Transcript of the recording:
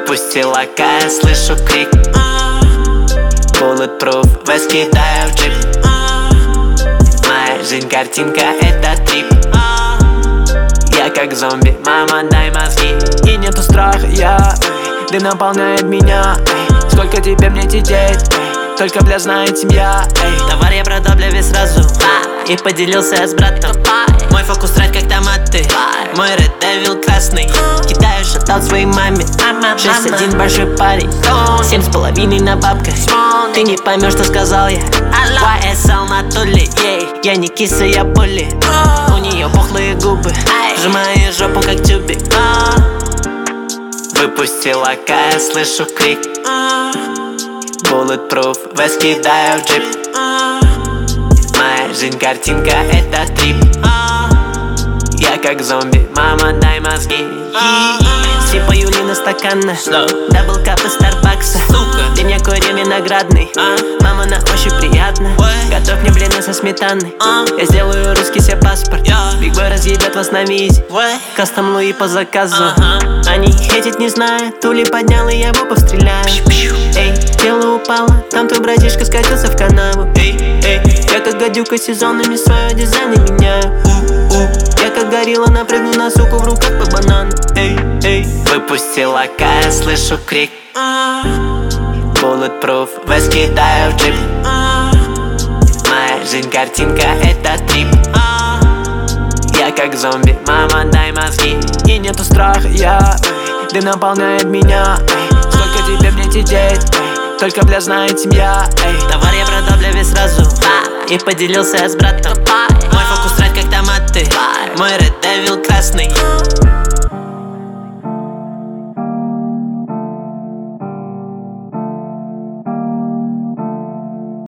Выпустила Кая, слышу крик. Bulletproof, вес кидаю в джип. Моя жизнь картинка, это трип. Я как зомби, мама, дай мозги. И нету страха, дым наполняет меня. Сколько тебе мне сидеть, только бля знает семья. Товар я продал бля весь сразу и поделился с братом. Мой фокус трать как томаты, мой Red Devil красный. Кидаю шатаут своей маме. 6-1 большой парень, 7,5 на бабках. Ты не поймешь, что сказал я. YSL на туле, я не киса, я боли. У нее пухлые губы, сжимаю жопу как тюбик. Выпустила Кая, слышу крик. Bulletproof, вес кидаю в джип. Моя жизнь картинка, это трип. Я как зомби, мама, дай мозги. Сипаю на стаканы, дабл кап из Старбакса. День я курю виноградный, мама на ощупь приятно. Готовь мне блины со сметаной, я сделаю русский себе паспорт. Биг Бой разъебет вас на визе, кастом Луи по заказу. Они хейтить не знают, тули поднял и я в опов стреляю. Эй, тело упало, там твой братишка скатился в канаву. Я как гадюка сезонами свой дизайн и меняю. Я как горилла напрыгну на суку, в руках по банану. Выпустила Кая, слышу крик. Bulletproof, вес кидаю в джип. Моя жизнь картинка, это трип. Я как зомби, мама, дай мозги. И нету страха, дым наполняет меня. Сколько тебе мне сидеть, только бля знает семья. Товар я продал бля весь сразу и поделился с братом. Мой фокус трать как томаты, мой Red Devil красный.